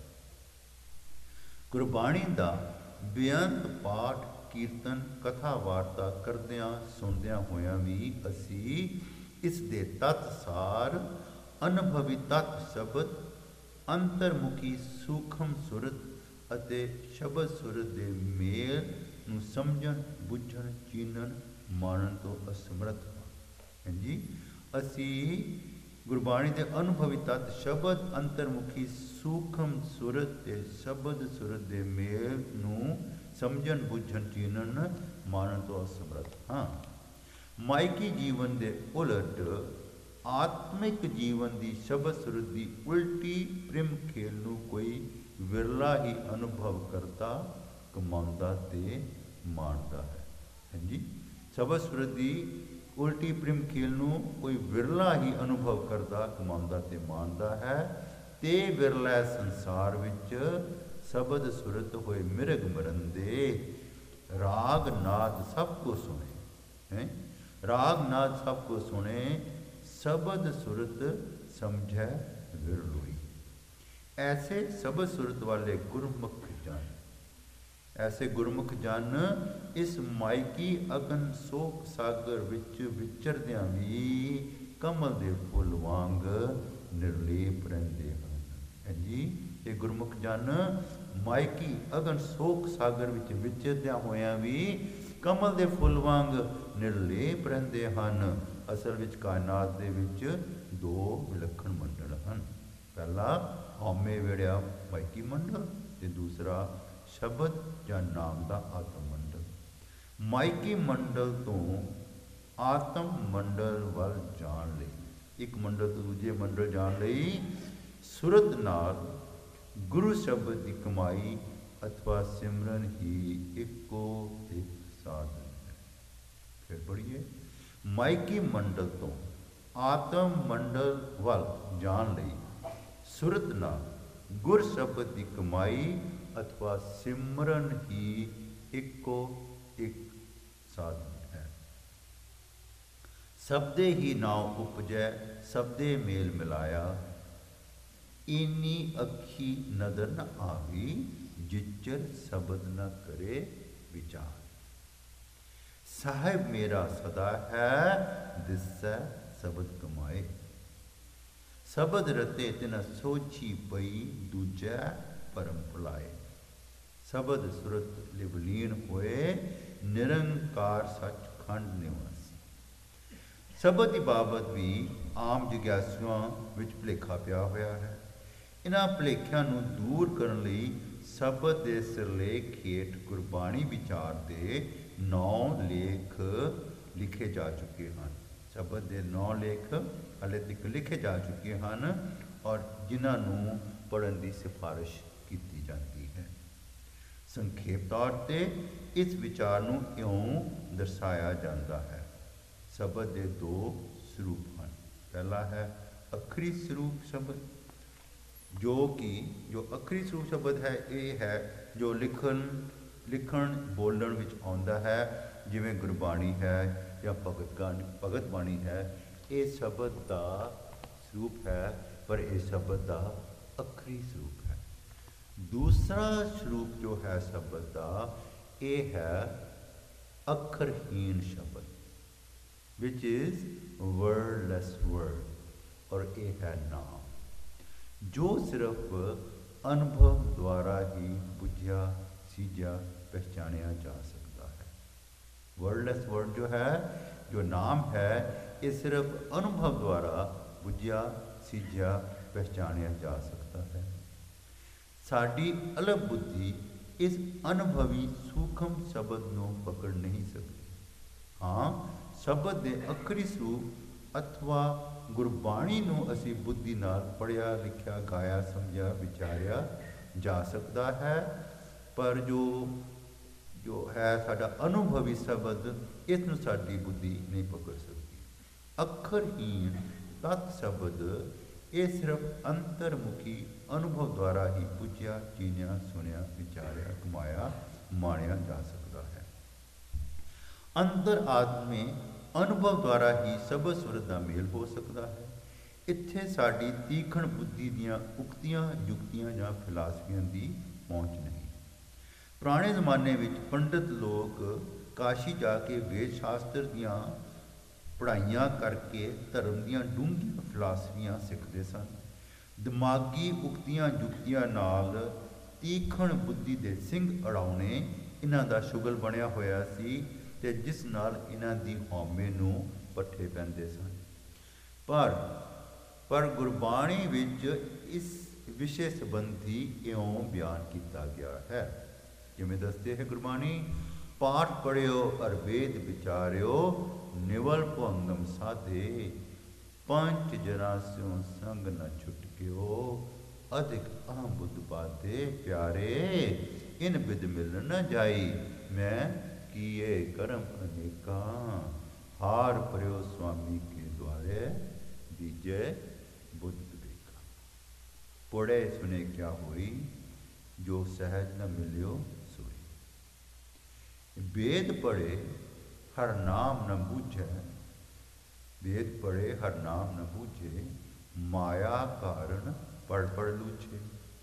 ਗੁਰਬਾਣੀ ਦਾ ਬੇਅੰਤ ਪਾਠ, ਕੀਰਤਨ, ਕਥਾ ਵਾਰਤਾ ਕਰਦਿਆਂ ਸੁਣਦਿਆਂ ਹੋਇਆਂ ਵੀ ਅਸੀਂ ਇਸ ਦੇ ਤੱਤ ਸਾਰ, ਅਨੁਭਵੀ ਤੱਤ ਸ਼ਬਦ, ਅੰਤਰਮੁਖੀ ਸੂਖਮ ਸੁਰਤ ਅਤੇ ਸ਼ਬਦ ਸੁਰਤ ਦੇ ਮੇਲ ਨੂੰ ਸਮਝਣ, ਬੁੱਝਣ, ਚੀਨਣ, ਮਾਣਨ ਤੋਂ ਅਸਮਰਥ ਹਾਂ। ਹਾਂਜੀ, ਅਸੀਂ ਗੁਰਬਾਣੀ ਦੇ ਅਨੁਭਵੀ ਤੱਤ ਸ਼ਬਦ, ਅੰਤਰਮੁਖੀ ਸੂਖਮ ਸੁਰਤ ਤੇ ਸ਼ਬਦ ਸੁਰਤ ਦੇ ਮੇਲ ਨੂੰ ਸਮਝਣ, ਬੁੱਝਣ, ਚੀਨਣ, ਮਾਣਨ ਤੋਂ ਅਸਮਰਥ ਹਾਂ। ਮਾਇਕੀ ਜੀਵਨ ਦੇ ਉਲਟ ਆਤਮਿਕ ਜੀਵਨ ਦੀ ਸ਼ਬਦ ਸੁਰਤ ਦੀ ਉਲਟੀ ਪ੍ਰੇਮ ਖੇਲ ਨੂੰ ਕੋਈ ਵਿਰਲਾ ਹੀ ਅਨੁਭਵ ਕਰਦਾ, ਕਮਾਉਂਦਾ ਤੇ ਮਾਣਦਾ ਹੈ। ਹਾਂਜੀ, ਸ਼ਬਦ ਸੁਰਤ ਦੀ ਉਲਟੀ ਪ੍ਰੇਮ ਖੇਲ ਨੂੰ ਕੋਈ ਵਿਰਲਾ ਹੀ ਅਨੁਭਵ ਕਰਦਾ, ਕਮਾਉਂਦਾ ਤੇ ਮਾਣਦਾ ਹੈ, ਤੇ ਵਿਰਲਾ ਸੰਸਾਰ ਵਿੱਚ ਸ਼ਬਦ ਸੁਰਤ ਹੋਏ ਮਿਰਗ ਮਰੰਦੇ, ਰਾਗ ਨਾਦ ਸਭ ਕੋ ਸੁਣੇ ਹੈ, ਰਾਗ ਨਾਦ ਸਭ ਕੋ ਸੁਣੇ, ਸ਼ਬਦ ਸੁਰਤ ਸਮਝੈ ਵਿਰਲੋਈ। ਐਸੇ ਸ਼ਬਦ ਸੁਰਤ ਵਾਲੇ ਗੁਰਮੁਖ ਜਨ, ਐਸੇ ਗੁਰਮੁਖ ਜਨ ਇਸ ਮਾਇਕੀ ਅਗਨ ਸੋਕ ਸਾਗਰ ਵਿੱਚ ਵਿਚਰਦਿਆਂ ਵੀ ਕਮਲ ਦੇ ਫੁੱਲ ਵਾਂਗ ਨਿਰਲੇਪ ਰਹਿੰਦੇ ਹਨ। ਹਾਂਜੀ, ਇਹ ਗੁਰਮੁਖ ਜਨ ਮਾਇਕੀ ਅਗਨ ਸੋਕ ਸਾਗਰ ਵਿੱਚ ਵਿਚਰਦਿਆਂ ਹੋਇਆਂ ਵੀ ਕਮਲ ਦੇ ਫੁੱਲ ਵਾਂਗ ਨਿਰਲੇਪ ਰਹਿੰਦੇ ਹਨ। ਅਸਲ ਵਿੱਚ ਕਾਇਨਾਤ ਦੇ ਵਿੱਚ ਦੋ ਵਿਲੱਖਣ ਮੰਡਲ ਹਨ। ਪਹਿਲਾ ਹਉਮੈ ਵੇੜਿਆ ਮਾਇਕੀ ਮੰਡਲ ਤੇ ਦੂਸਰਾ ਸ਼ਬਦ ਜਾਂ ਨਾਮ ਦਾ ਆਤਮ ਮੰਡਲ। ਮਾਇਕੀ ਮੰਡਲ ਤੋਂ ਆਤਮ ਮੰਡਲ ਵੱਲ ਜਾਣ ਲਈ ਇੱਕ ਮੰਡਲ ਤੋਂ ਦੂਜੇ ਮੰਡਲ ਜਾਣ ਲਈ ਸੁਰਤ ਨਾਲ ਗੁਰੂ ਸ਼ਬਦ ਦੀ ਕਮਾਈ ਅਥਵਾ ਸਿਮਰਨ ਹੀ ਇੱਕੋ ਇੱਕ ਸਾਧਨ ਹੈ। ਫਿਰ ਪੜ੍ਹੀਏ, ਮਾਇਕੀ ਮੰਡਲ ਤੋਂ ਆਤਮ ਮੰਡਲ ਵੱਲ ਜਾਣ ਲਈ ਸੁਰਤ ਨਾਲ ਗੁਰ ਸ਼ਬਦ ਦੀ ਕਮਾਈ ਅਥਵਾ ਸਿਮਰਨ ਹੀ ਇੱਕੋ ਇੱਕ ਸਾਧਨ ਹੈ। ਸਬਦੇ ਹੀ ਨਾਉ ਉਪਜੈ ਸਬਦੇ ਮੇਲ ਮਿਲਾਇਆ, ਇਨੀ ਅੱਖੀ ਨਦਰ ਨ ਆਵੀ, ਜਿਚਰ ਸ਼ਬਦ ਨ ਕਰੇ ਵਿਚਾਰ। ਸਾਹਿਬ ਮੇਰਾ ਸਦਾ ਹੈ, ਦਿਸੈ ਸ਼ਬਦ ਕਮਾਏ। ਸ਼ਬਦ ਰਤੇ ਤਿਨ ਸੋਚੀ ਪਈ, ਦੂਜੈ ਭਰਮ ਭੁਲਾਏ। ਸ਼ਬਦ ਸੁਰਤ ਲਿਵਲੀਨ ਹੋਏ, ਨਿਰੰਕਾਰ ਸੱਚ ਖੰਡ ਨਿਵਾਸੀ। ਸ਼ਬਦ ਦੀ ਬਾਬਤ ਵੀ ਆਮ ਜਿਗਿਆਸੂਆਂ ਵਿੱਚ ਭੁਲੇਖਾ ਪਿਆ ਹੋਇਆ ਹੈ। ਇਹਨਾਂ ਭੁਲੇਖਿਆਂ ਨੂੰ ਦੂਰ ਕਰਨ ਲਈ ਸ਼ਬਦ ਦੇ ਸਿਰਲੇਖ ਹੇਠ ਗੁਰਬਾਣੀ ਵਿਚਾਰ ਦੇ ਨੌ ਲੇਖ ਲਿਖੇ ਜਾ ਚੁੱਕੇ ਹਨ। ਸ਼ਬਦ ਦੇ ਨੌ ਲੇਖ ਹਾਲੇ ਤੱਕ ਲਿਖੇ ਜਾ ਚੁੱਕੇ ਹਨ ਔਰ ਜਿਨ੍ਹਾਂ ਨੂੰ ਪੜ੍ਹਨ ਦੀ ਸਿਫਾਰਿਸ਼ ਕੀਤੀ ਜਾਂਦੀ ਹੈ। ਸੰਖੇਪ ਤੌਰ 'ਤੇ ਇਸ ਵਿਚਾਰ ਨੂੰ ਇਉਂ ਦਰਸਾਇਆ ਜਾਂਦਾ ਹੈ। ਸ਼ਬਦ ਦੇ ਦੋ ਸਰੂਪ ਹਨ। ਪਹਿਲਾ ਹੈ ਅੱਖਰੀ ਸਰੂਪ ਸ਼ਬਦ, ਜੋ ਕਿ ਜੋ ਅੱਖਰੀ ਸਰੂਪ ਸ਼ਬਦ ਹੈ ਇਹ ਹੈ ਜੋ ਲਿਖਣ ਲਿਖਣ ਬੋਲਣ ਵਿੱਚ ਆਉਂਦਾ ਹੈ, ਜਿਵੇਂ ਗੁਰਬਾਣੀ ਹੈ ਜਾਂ ਭਗਤ ਗਾਣੀ ਭਗਤ ਬਾਣੀ ਹੈ। ਇਹ ਸ਼ਬਦ ਦਾ ਸਰੂਪ ਹੈ, ਪਰ ਇਹ ਸ਼ਬਦ ਦਾ ਅੱਖਰੀ ਸਰੂਪ ਹੈ। ਦੂਸਰਾ ਸਰੂਪ ਜੋ ਹੈ ਸ਼ਬਦ ਦਾ, ਇਹ ਹੈ ਅੱਖਰਹੀਣ ਸ਼ਬਦ, which is wordless word, ਔਰ ਇਹ ਹੈ ਨਾਮ, ਜੋ ਸਿਰਫ ਅਨੁਭਵ ਦੁਆਰਾ ਹੀ ਬੁੱਝਿਆ ਸੀਝਿਆ ਪਹਿਚਾਣਿਆ ਜਾ ਸਕਦਾ ਹੈ। ਵਰਡਲੈਸ ਵਰਡ ਜੋ ਹੈ, ਜੋ ਨਾਮ ਹੈ, ਇਹ ਸਿਰਫ ਅਨੁਭਵ ਦੁਆਰਾ ਬੁੱਝਿਆ ਸੀਝਿਆ ਪਹਿਚਾਣਿਆ ਜਾ ਸਕਦਾ ਹੈ। ਸਾਡੀ ਅਲਪ ਬੁੱਧੀ ਇਸ ਅਨੁਭਵੀ ਸੂਖਮ ਸ਼ਬਦ ਨੂੰ ਪਕੜ ਨਹੀਂ ਸਕਦੀ। ਹਾਂ, ਸ਼ਬਦ ਦੇ ਅੱਖਰੀ ਸਰੂਪ ਅਥਵਾ ਗੁਰਬਾਣੀ ਨੂੰ ਅਸੀਂ ਬੁੱਧੀ ਨਾਲ ਪੜ੍ਹਿਆ ਲਿਖਿਆ ਗਾਇਆ ਸਮਝਿਆ ਵਿਚਾਰਿਆ ਜਾ ਸਕਦਾ ਹੈ, ਪਰ ਜੋ ਜੋ ਹੈ ਸਾਡਾ ਅਨੁਭਵੀ ਸ਼ਬਦ, ਇਸ ਨੂੰ ਸਾਡੀ ਬੁੱਧੀ ਨਹੀਂ ਪਕੜ ਸਕਦੀ। ਅੱਖਰਹੀਣ ਤਤ ਸ਼ਬਦ ਇਹ ਸਿਰਫ ਅੰਤਰਮੁਖੀ ਅਨੁਭਵ ਦੁਆਰਾ ਹੀ ਪੁੱਛਿਆ ਚੀਨਿਆ ਸੁਣਿਆ ਵਿਚਾਰਿਆ ਕਮਾਇਆ ਮਾਣਿਆ ਜਾ ਸਕਦਾ ਹੈ। ਅੰਤਰ ਆਤਮੇ ਅਨੁਭਵ ਦੁਆਰਾ ਹੀ ਸ਼ਬਦ ਸੁਰਤ ਦਾ ਮੇਲ ਹੋ ਸਕਦਾ ਹੈ। ਇੱਥੇ ਸਾਡੀ ਤੀਖਣ ਬੁੱਧੀ ਦੀਆਂ ਉਕਤੀਆਂ ਯੁਕਤੀਆਂ ਜਾਂ ਫਿਲਾਸਫੀਆਂ ਦੀ ਪਹੁੰਚ ਨਹੀਂ। ਪੁਰਾਣੇ ਜ਼ਮਾਨੇ ਵਿੱਚ ਪੰਡਿਤ ਲੋਕ ਕਾਸ਼ੀ ਜਾ ਕੇ ਵੇਦ ਸ਼ਾਸਤਰ ਦੀਆਂ ਪੜ੍ਹਾਈਆਂ ਕਰਕੇ ਧਰਮ ਦੀਆਂ ਡੂੰਘੀਆਂ ਫਿਲਾਸਫੀਆਂ ਸਿੱਖਦੇ ਸਨ। ਦਿਮਾਗੀ ਉਕਤੀਆਂ ਯੁਕਤੀਆਂ ਨਾਲ ਤੀਖਣ ਬੁੱਧੀ ਦੇ ਸਿੰਘ ਅੜਾਉਣੇ ਇਹਨਾਂ ਦਾ ਸ਼ੁਗਲ ਬਣਿਆ ਹੋਇਆ ਸੀ, ਅਤੇ ਜਿਸ ਨਾਲ ਇਹਨਾਂ ਦੀ ਹਉਮੈ ਨੂੰ ਪੱਠੇ ਪੈਂਦੇ ਸਨ। ਪਰ ਪਰ ਗੁਰਬਾਣੀ ਵਿੱਚ ਇਸ ਵਿਸ਼ੇ ਸੰਬੰਧੀ ਇਉਂ ਬਿਆਨ ਕੀਤਾ ਗਿਆ ਹੈ, ਜਿਵੇਂ ਦੱਸਦੇ ਹੈ ਗੁਰਬਾਣੀ, ਪਾਠ ਪੜ੍ਹਿਓ ਅਰ ਵੇਦ ਵਿਚਾਰਿਓ, ਨਿਵਲ ਭੁਅੰਗਮ ਸਾਧੇ, ਪੰਚ ਜਨਾ ਸਿਉ ਸੰਗ ਨ ਛੁਟਕਿਓ, ਅਧਿਕ ਅਹੰ ਬੁੱਧ ਬਾਧੇ ਪਿਆਰੇ, ਇਨ ਬਿਦ ਮਿਲ ਨ ਜਾਈ, ਮੈਂ ਕੀਏ ਕਰਮ ਅਨੇਕਾ, ਹਾਰ ਭਰਿਓ ਸੁਆਮੀ ਕੇ ਦੁਆਰੇ, ਦੀਜੈ ਬੁੱਧ ਵਿਵੇਕਾ। ਪੜ੍ਹੇ ਸੁਨੇ ਕਿਆ ਹੋਈ, ਜੋ ਸਹਿਜ ਨ ਮਿਲਿਓ ਸੋਈ। ਵੇਦ ਪੜ੍ਹੇ ਹਰ ਨਾਮ ਨ ਬੂਝੈ, ਵੇਦ ਪੜ੍ਹੇ ਹਰ ਨਾਮ ਨ ਬੂਝੇ, ਮਾਇਆ ਕਾਰਨ ਪੜ ਪੜ ਲੂਛੇ।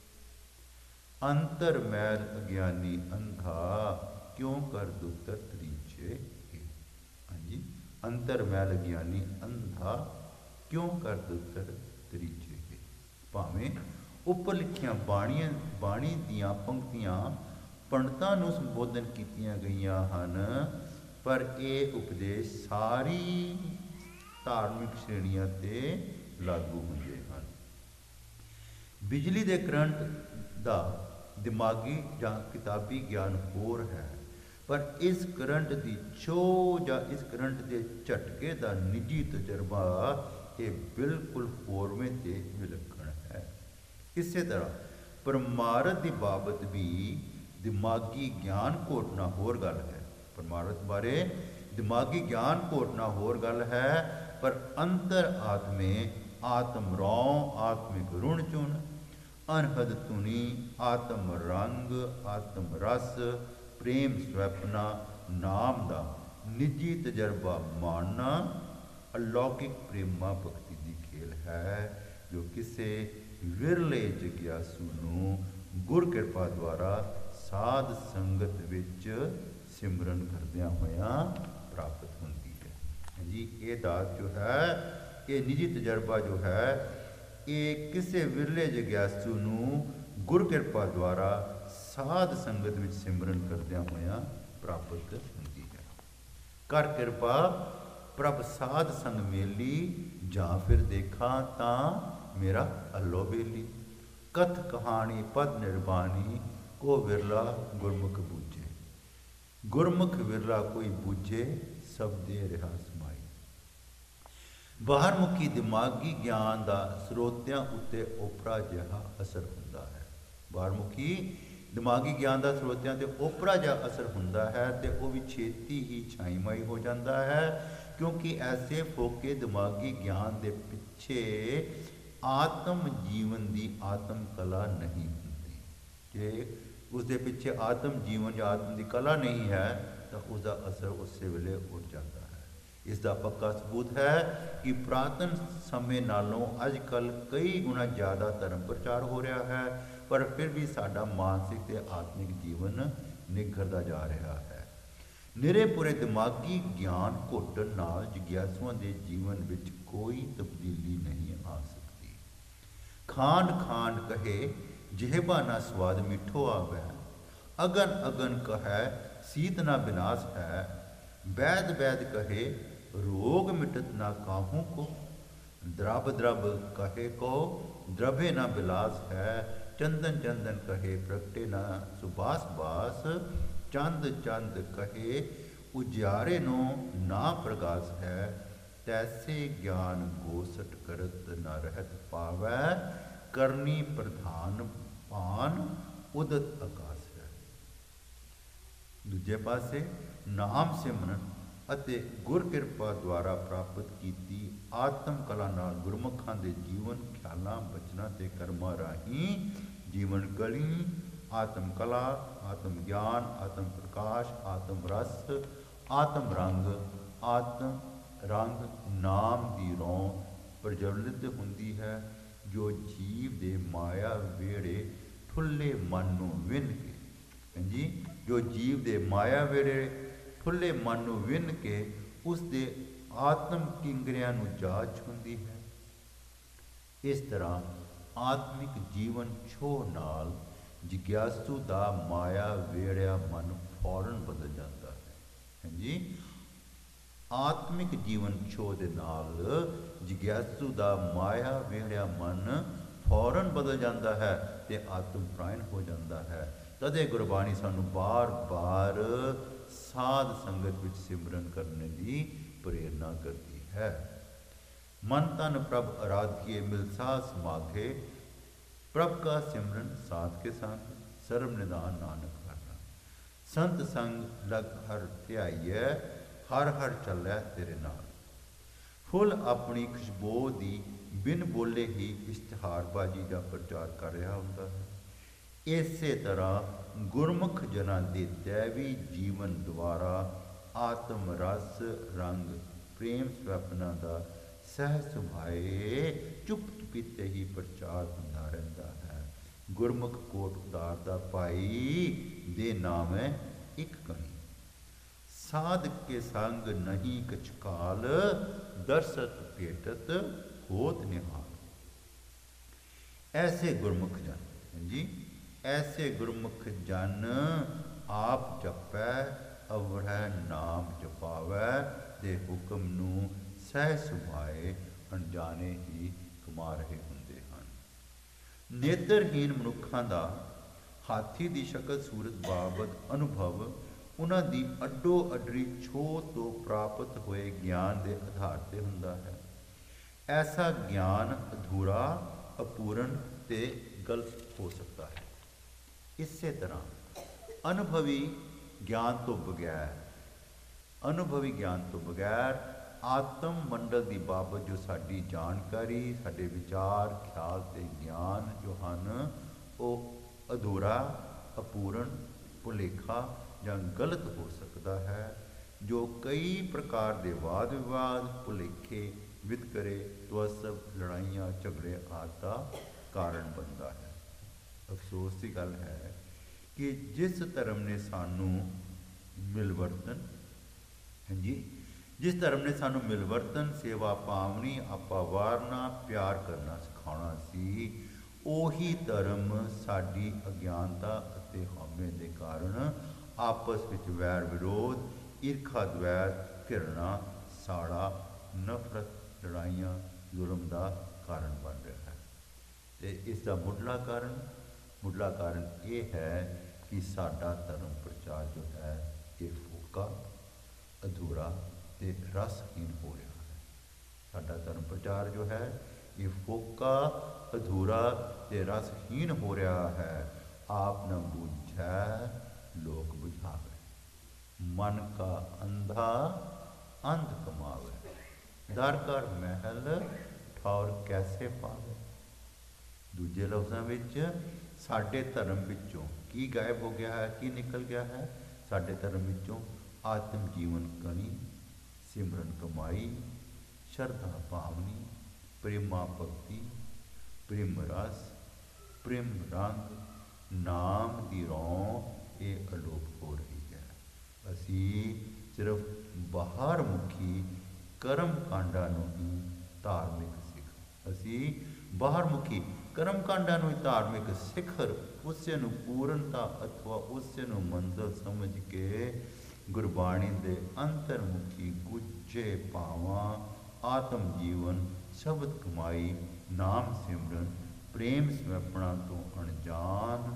ਅੰਤਰ ਮੈਲ ਅਗਿਆਨੀ ਅੰਧਾ, ਕਿਉਂ ਕਰ ਦੁੱਤਰ ਤਰੀਚੇ। ਹਾਂਜੀ, ਅੰਤਰ ਮੈਲ ਗਿਆਨੀ ਅੰਧਾ, ਕਿਉਂ ਕਰ ਦੁੱਤਰ ਤਰੀਚੇ। ਭਾਵੇਂ ਉੱਪਰ ਲਿਖੀਆਂ ਬਾਣੀਆਂ ਬਾਣੀ ਦੀਆਂ ਪੰਕਤੀਆਂ ਪੰਡਤਾਂ ਨੂੰ ਸੰਬੋਧਨ ਕੀਤੀਆਂ ਗਈਆਂ ਹਨ, ਪਰ ਇਹ ਉਪਦੇਸ਼ ਸਾਰੀ ਧਾਰਮਿਕ ਸ਼੍ਰੇਣੀਆਂ 'ਤੇ ਲਾਗੂ ਹੁੰਦੇ ਹਨ। ਬਿਜਲੀ ਦੇ ਕਰੰਟ ਦਾ ਦਿਮਾਗੀ ਜਾਂ ਕਿਤਾਬੀ ਗਿਆਨ ਹੋਰ ਹੈ, ਪਰ ਇਸ ਕਰੰਟ ਦੀ ਛੋਹ ਜਾਂ ਇਸ ਕਰੰਟ ਦੇ ਝਟਕੇ ਦਾ ਨਿੱਜੀ ਤਜਰਬਾ ਇਹ ਬਿਲਕੁਲ ਹੋਰਵੇਂ ਤੇ ਵਿਲੱਖਣ ਹੈ। ਇਸੇ ਤਰ੍ਹਾਂ ਪਰਮਾਰਥ ਦੀ ਬਾਬਤ ਵੀ ਦਿਮਾਗੀ ਗਿਆਨ ਘੋਟਣਾ ਹੋਰ ਗੱਲ ਹੈ। ਪਰਮਾਰਥ ਬਾਰੇ ਦਿਮਾਗੀ ਗਿਆਨ ਘੋਟਣਾ ਹੋਰ ਗੱਲ ਹੈ, ਪਰ ਅੰਤਰ ਆਤਮੇ ਆਤਮ ਰੌ ਆਤਮਿਕ ਰੁਣ ਚੁਣ ਅਨਹਦ ਧੁਨੀ ਆਤਮ ਰੰਗ ਆਤਮ ਰਸ ਪ੍ਰੇਮ ਸਵੈਪਨਾ ਨਾਮ ਦਾ ਨਿੱਜੀ ਤਜਰਬਾ ਮਾਣਨਾ ਅਲੌਕਿਕ ਪ੍ਰੇਮਾ ਭਗਤੀ ਦੀ ਖੇਲ ਹੈ, ਜੋ ਕਿਸੇ ਵਿਰਲੇ ਜਗਿਆਸੂ ਨੂੰ ਗੁਰ ਕਿਰਪਾ ਦੁਆਰਾ ਸਾਧ ਸੰਗਤ ਵਿੱਚ ਸਿਮਰਨ ਕਰਦਿਆਂ ਹੋਇਆਂ ਪ੍ਰਾਪਤ ਹੁੰਦੀ ਹੈ। ਹਾਂਜੀ, ਇਹ ਦਾਤ ਜੋ ਹੈ, ਇਹ ਨਿੱਜੀ ਤਜਰਬਾ ਜੋ ਹੈ, ਇਹ ਕਿਸੇ ਵਿਰਲੇ ਜਗਿਆਸੂ ਨੂੰ ਗੁਰ ਕਿਰਪਾ ਦੁਆਰਾ ਸਾਧ ਸੰਗਤ ਵਿੱਚ ਸਿਮਰਨ ਕਰਦਿਆਂ ਹੋਇਆਂ ਪ੍ਰਾਪਤ ਹੁੰਦੀ ਹੈ। ਕਰ ਕਿਰਪਾ ਪ੍ਰਭ ਸਾਧ ਸੰਗ ਮੇਲੀ, ਜਾਂ ਫਿਰ ਦੇਖਾਂ ਤਾਂ ਮੇਰਾ ਅੱਲੋ ਬੇਲੀ। ਕਥ ਕਹਾਣੀ ਪਦ ਨਿਰਬਾਣੀ, ਕੋ ਵਿਰਲਾ ਗੁਰਮੁਖ ਬੂਝੇ। ਗੁਰਮੁਖ ਵਿਰਲਾ ਕੋਈ ਬੂਝੇ, ਸਭ ਦੇ ਰਿਹਾ ਸਮਾਈ। ਬਾਹਰਮੁਖੀ ਦਿਮਾਗੀ ਗਿਆਨ ਦਾ ਸਰੋਤਿਆਂ ਉੱਤੇ ਓਪਰਾ ਜਿਹਾ ਅਸਰ ਹੁੰਦਾ ਹੈ। ਬਾਹਰਮੁਖੀ ਦਿਮਾਗੀ ਗਿਆਨ ਦਾ ਸਰੋਤਿਆਂ 'ਤੇ ਓਪਰਾ ਜਿਹਾ ਅਸਰ ਹੁੰਦਾ ਹੈ, ਅਤੇ ਉਹ ਵੀ ਛੇਤੀ ਹੀ ਛਾਈਮਾਈ ਹੋ ਜਾਂਦਾ ਹੈ, ਕਿਉਂਕਿ ਐਸੇ ਫੋਕੇ ਦਿਮਾਗੀ ਗਿਆਨ ਦੇ ਪਿੱਛੇ ਆਤਮ ਜੀਵਨ ਦੀ ਆਤਮ ਕਲਾ ਨਹੀਂ ਹੁੰਦੀ। ਜੇ ਉਸ ਦੇ ਪਿੱਛੇ ਆਤਮ ਜੀਵਨ ਜਾਂ ਆਤਮ ਦੀ ਕਲਾ ਨਹੀਂ ਹੈ, ਤਾਂ ਉਸਦਾ ਅਸਰ ਉਸੇ ਵੇਲੇ ਉੱਡ ਜਾਂਦਾ ਹੈ। ਇਸ ਦਾ ਪੱਕਾ ਸਬੂਤ ਹੈ ਕਿ ਪੁਰਾਤਨ ਸਮੇਂ ਨਾਲੋਂ ਅੱਜ ਕੱਲ੍ਹ ਕਈ ਗੁਣਾ ਜ਼ਿਆਦਾ ਧਰਮ ਪ੍ਰਚਾਰ ਹੋ ਰਿਹਾ ਹੈ, ਪਰ ਫਿਰ ਵੀ ਸਾਡਾ ਮਾਨਸਿਕ ਅਤੇ ਆਤਮਿਕ ਜੀਵਨ ਨਿਖਰਦਾ ਜਾ ਰਿਹਾ ਹੈ। ਨਿਰੇ ਪੂਰੇ ਦਿਮਾਗੀ ਗਿਆਨ ਘੋਟਣ ਨਾਲ ਜਿਗਿਆਸੂਆਂ ਦੇ ਜੀਵਨ ਵਿੱਚ ਕੋਈ ਤਬਦੀਲੀ ਨਹੀਂ ਆ ਸਕਦੀ। ਖਾਂਡ ਖਾਂਡ ਕਹੇ ਜਿਹਬਾ ਨਾ ਸਵਾਦ ਮਿੱਠੋ ਆਵੈ, ਅਗਨ ਅਗਨ ਕਹੈ ਸੀਤ ਨਾ ਬਿਨਾਸ਼ ਹੈ। ਵੈਦ ਵੈਦ ਕਹੇ ਰੋਗ ਮਿਟਤ ਨਾ ਕਾਹੂ ਕੋ, द्रब द्रब कहे को द्रभे न बिलास है। चंदन चंदन कहे प्रगटे न सुबास बास। चंद चंद कहे उजियारे नो ना प्रगास है। तैसे ज्ञान गोसट करत न रहत पावै। करनी प्रधान पान उदत आकाश है। दूजे पासे नाम सिमरन ਅਤੇ ਗੁਰ ਕਿਰਪਾ ਦੁਆਰਾ ਪ੍ਰਾਪਤ ਕੀਤੀ ਆਤਮ ਕਲਾ ਨਾਲ ਗੁਰਮੁਖਾਂ ਦੇ ਜੀਵਨ ਖਿਆਲਾਂ ਬਚਨਾਂ ਤੇ ਕਰਮਾਂ ਰਾਹੀਂ ਜੀਵਨ ਕਲੀ, ਆਤਮ ਕਲਾ, ਆਤਮ ਗਿਆਨ, ਆਤਮ ਪ੍ਰਕਾਸ਼, ਆਤਮ ਰਸ, ਆਤਮ ਰੰਗ, ਆਤਮ ਰੰਗ ਨਾਮ ਦੀ ਰੌਂ ਪ੍ਰਜਵਲਿਤ ਹੁੰਦੀ ਹੈ, ਜੋ ਜੀਵ ਦੇ ਮਾਇਆ ਵੇੜੇ ਠੁੱਲੇ ਮਨ ਨੂੰ ਵਿੰਨ ਕੇ ਹਾਂਜੀ ਜੋ ਜੀਵ ਦੇ ਮਾਇਆ ਵੇੜੇ ਠੁੱਲੇ ਮਨ ਨੂੰ ਵਿੰਨ ਕੇ ਉਸ ਦੇ ਆਤਮ ਕਿੰਗਰਿਆਂ ਨੂੰ ਜਾਚ ਹੁੰਦੀ ਹੈ। ਇਸ ਤਰ੍ਹਾਂ ਆਤਮਿਕ ਜੀਵਨ ਛੋਹ ਨਾਲ ਜਿਗਿਆਸੂ ਦਾ ਮਾਇਆ ਵੇੜਿਆ ਮਨ ਫੌਰਨ ਬਦਲ ਜਾਂਦਾ ਹੈ। ਹਾਂਜੀ ਆਤਮਿਕ ਜੀਵਨ ਛੋਹ ਦੇ ਨਾਲ ਜਿਗਿਆਸੂ ਦਾ ਮਾਇਆ ਵੇੜਿਆ ਮਨ ਫੌਰਨ ਬਦਲ ਜਾਂਦਾ ਹੈ ਅਤੇ ਆਤਮ ਪ੍ਰਾਇਣ ਹੋ ਜਾਂਦਾ ਹੈ। ਤਦੇ ਗੁਰਬਾਣੀ ਸਾਨੂੰ ਬਾਰ ਬਾਰ ਸਾਧ ਸੰਗਤ ਵਿੱਚ ਸਿਮਰਨ ਕਰਨ ਦੀ ਪ੍ਰੇਰਨਾ ਕਰਦੀ ਹੈ। ਮਨ ਤਨ ਪ੍ਰਭ ਅਰਾਧੀਏ ਮਿਲਸਾ ਸਮਾਗੇ। ਪ੍ਰਭ ਕਾ ਸਿਮਰਨ ਸਾਧ ਕੇ ਸੰਗ ਸਰਬ ਨਿਦਾਨ ਨਾਨਕ ਕਰਨਾ। ਸੰਤ ਸੰਗ ਲਗ ਹਰ ਧਿਆਈਐ ਹਰ ਹਰ ਚੱਲੈ ਤੇਰੇ ਨਾਲ। ਫੁੱਲ ਆਪਣੀ ਖੁਸ਼ਬੂ ਦੀ ਬਿਨ ਬੋਲੇ ਹੀ ਇਸ਼ਤਿਹਾਰਬਾਜ਼ੀ ਦਾ ਪ੍ਰਚਾਰ ਕਰ ਰਿਹਾ ਹੁੰਦਾ ਹੈ। ਇਸੇ ਤਰ੍ਹਾਂ ਗੁਰਮੁਖ ਜਨਾਂ ਦੇ ਦੈਵੀ ਜੀਵਨ ਦੁਆਰਾ ਆਤਮ ਰਸ ਰੰਗ ਪ੍ਰੇਮ ਸਵੈਪਨਾ ਦਾ ਸਹਿ ਸੁਭਾਏ ਚੁੱਪ ਚੁਪੀਤੇ ਹੀ ਪ੍ਰਚਾਰ ਹੁੰਦਾ ਰਹਿੰਦਾ ਹੈ। ਗੁਰਮੁਖ ਕੋਟ ਉਦਾਰ ਦਾ ਭਾਈ ਦੇ ਨਾਮ ਹੈ ਇੱਕ ਕਣੀ। ਸਾਧ ਕੇ ਸੰਗ ਨਹੀਂ ਕਛ ਕਾਲ ਦਰਸਤ ਭੇਟਤ ਹੋਤ ਨਿਹਾਲ। ਐਸੇ ਗੁਰਮੁਖ ਜਨ ਹਾਂਜੀ ਐਸੇ ਗੁਰਮੁਖ ਜਨ ਆਪ ਜਪੈ ਅਵੜੈ ਨਾਮ ਜਪਾਵੈ ਦੇ ਹੁਕਮ ਨੂੰ ਸਹਿ ਸੁਭਾਏ ਅਣਜਾਣੇ ਹੀ ਕਮਾ ਰਹੇ ਹੁੰਦੇ ਹਨ। ਨੇਤਰਹੀਨ ਮਨੁੱਖਾਂ ਦਾ ਹਾਥੀ ਦੀ ਸ਼ਕਲ ਸੂਰਤ ਬਾਬਤ ਅਨੁਭਵ ਉਹਨਾਂ ਦੀ ਅੱਡੋ ਅੱਡਰੀ ਛੋਹ ਤੋਂ ਪ੍ਰਾਪਤ ਹੋਏ ਗਿਆਨ ਦੇ ਆਧਾਰ 'ਤੇ ਹੁੰਦਾ ਹੈ। ਐਸਾ ਗਿਆਨ ਅਧੂਰਾ, ਅਪੂਰਨ ਤੇ ਗਲਤ ਹੋ ਸਕਦਾ ਹੈ। ਇਸੇ ਤਰ੍ਹਾਂ ਅਨੁਭਵੀ ਗਿਆਨ ਤੋਂ ਬਗੈਰ ਅਨੁਭਵੀ ਗਿਆਨ ਤੋਂ ਬਗੈਰ ਆਤਮ ਮੰਡਲ ਦੀ ਬਾਬਤ ਜੋ ਸਾਡੀ ਜਾਣਕਾਰੀ, ਸਾਡੇ ਵਿਚਾਰ, ਖਿਆਲ ਤੇ ਗਿਆਨ ਜੋ ਹਨ, ਉਹ ਅਧੂਰਾ, ਅਪੂਰਨ, ਭੁਲੇਖਾ ਜਾਂ ਗਲਤ ਹੋ ਸਕਦਾ ਹੈ, ਜੋ ਕਈ ਪ੍ਰਕਾਰ ਦੇ ਵਾਦ ਵਿਵਾਦ, ਭੁਲੇਖੇ, ਵਿਤਕਰੇ, ਤਵਸਬ, ਲੜਾਈਆਂ, ਝਗੜੇ ਆਦਿ ਦਾ ਕਾਰਨ ਬਣਦਾ ਹੈ। ਅਫਸੋਸ ਦੀ ਗੱਲ ਹੈ ਕਿ ਜਿਸ ਧਰਮ ਨੇ ਸਾਨੂੰ ਮਿਲਵਰਤਨ ਹਾਂਜੀ ਜਿਸ ਧਰਮ ਨੇ ਸਾਨੂੰ ਮਿਲਵਰਤਨ, ਸੇਵਾ ਭਾਵਨੀ, ਆਪਾ ਵਾਰਨਾ, ਪਿਆਰ ਕਰਨਾ ਸਿਖਾਉਣਾ ਸੀ, ਉਹੀ ਧਰਮ ਸਾਡੀ ਅਗਿਆਨਤਾ ਅਤੇ ਹਉਮੈ ਦੇ ਕਾਰਨ ਆਪਸ ਵਿੱਚ ਵੈਰ ਵਿਰੋਧ, ਈਰਖਾ ਦਵੈਰ, ਘਿਰਣਾ, ਸਾੜਾ, ਨਫ਼ਰਤ, ਲੜਾਈਆਂ, ਜ਼ੁਲਮ ਦਾ ਕਾਰਨ ਬਣ ਰਿਹਾ ਹੈ। ਅਤੇ ਇਸ ਦਾ ਮੁੱਢਲਾ ਕਾਰਨ ਮੁੱਢਲਾ ਕਾਰਨ ਇਹ ਹੈ ਕਿ ਸਾਡਾ ਧਰਮ ਪ੍ਰਚਾਰ ਜੋ ਹੈ ਇਹ ਫੋਕਾ, ਅਧੂਰਾ ਤੇ ਰਸਹੀਨ ਹੋ ਰਿਹਾ ਹੈ। ਸਾਡਾ ਧਰਮ ਪ੍ਰਚਾਰ ਜੋ ਹੈ ਇਹ ਫੋਕਾ, ਅਧੂਰਾ ਤੇ ਰਸਹੀਨ ਹੋ ਰਿਹਾ ਹੈ। ਆਪ ਨ ਬੁਝੈ ਲੋਕ ਬੁਝਾਵੇ, ਮਨ ਕਾ ਅੰਧਾ ਅੰਧ ਕਮਾਵੇ, ਦਰ ਕਰ ਮਹਿਲ ਠੌਰ ਕੈਸੇ ਪਾਵੇ। ਦੂਜੇ ਲਫ਼ਜ਼ਾਂ ਵਿੱਚ ਸਾਡੇ ਧਰਮ ਵਿੱਚੋਂ ਕੀ ਗਾਇਬ ਹੋ ਗਿਆ ਹੈ, ਕੀ ਨਿਕਲ ਗਿਆ ਹੈ? ਸਾਡੇ ਧਰਮ ਵਿੱਚੋਂ ਆਤਮ ਜੀਵਨ ਕਣੀ, ਸਿਮਰਨ ਕਮਾਈ, ਸ਼ਰਧਾ ਭਾਵਨੀ, ਪ੍ਰੇਮਾ ਭਗਤੀ, ਪ੍ਰੇਮ ਰਸ, ਪ੍ਰੇਮ ਰੰਗ, ਨਾਮ ਦੀ ਰੌਂ ਇਹ ਅਲੋਪ ਹੋ ਰਹੀ ਹੈ। ਅਸੀਂ ਸਿਰਫ ਬਾਹਰ ਮੁਖੀ ਕਰਮ ਕਾਂਡਾਂ ਨੂੰ ਹੀ ਧਾਰਮਿਕ ਸਿੱਖ ਅਸੀਂ ਬਾਹਰ ਮੁਖੀ ਕਰਮ ਕਾਂਡਾਂ ਨੂੰ ਹੀ ਧਾਰਮਿਕ ਸਿਖਰ, ਉਸੇ ਨੂੰ ਪੂਰਨਤਾ ਅਥਵਾ ਉਸੇ ਨੂੰ ਮੰਜ਼ਿਲ ਸਮਝ ਕੇ ਗੁਰਬਾਣੀ ਦੇ ਅੰਤਰਮੁਖੀ ਗੁੱਝੇ ਭਾਵਾਂ, ਆਤਮ ਜੀਵਨ, ਸ਼ਬਦ ਕਮਾਈ, ਨਾਮ ਸਿਮਰਨ, ਪ੍ਰੇਮ ਸਮਰਪਣਾ ਤੋਂ ਅਣਜਾਣ,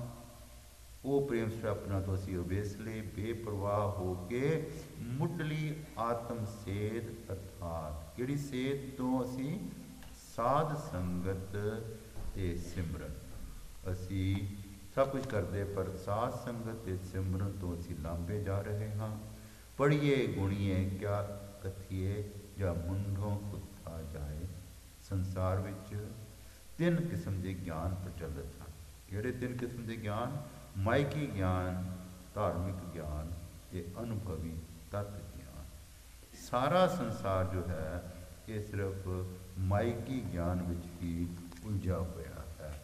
ਉਹ ਪ੍ਰੇਮ ਸਮਰਪਣਾ ਤੋਂ ਅਸੀਂ ਅਵੇਸਲੇ ਬੇਪਰਵਾਹ ਹੋ ਕੇ ਮੁੱਢਲੀ ਆਤਮ ਸੇਧ ਅਰਥਾਤ ਕਿਹੜੀ ਸੇਧ ਤੋਂ ਅਸੀਂ ਸਾਧ ਸੰਗਤ ਤੇ ਸਿਮਰਨ, ਅਸੀਂ ਸਭ ਕੁਝ ਕਰਦੇ ਪਰ ਸਾਧ ਸੰਗਤ ਤੇ ਸਿਮਰਨ ਤੋਂ ਅਸੀਂ ਲਾਂਭੇ ਜਾ ਰਹੇ ਹਾਂ। ਪੜ੍ਹੀਏ ਗੁਣੀਏ ਕਿਆ ਕਥੀਏ, ਜਾਂ ਮੁੰਢੋਂ ਕੁੱਤਾ ਜਾਏ। ਸੰਸਾਰ ਵਿੱਚ ਤਿੰਨ ਕਿਸਮ ਦੇ ਗਿਆਨ ਪ੍ਰਚਲਿਤ ਹਨ। ਕਿਹੜੇ ਤਿੰਨ ਕਿਸਮ ਦੇ ਗਿਆਨ? ਮਾਇਕੀ ਗਿਆਨ, ਧਾਰਮਿਕ ਗਿਆਨ ਤੇ ਅਨੁਭਵੀ ਤੱਤ ਗਿਆਨ। ਸਾਰਾ ਸੰਸਾਰ ਜੋ ਹੈ ਇਹ ਸਿਰਫ ਮਾਇਕੀ ਗਿਆਨ ਵਿੱਚ ਹੀ ਉਲਝਾ ਹੋਇਆ ਹੈ।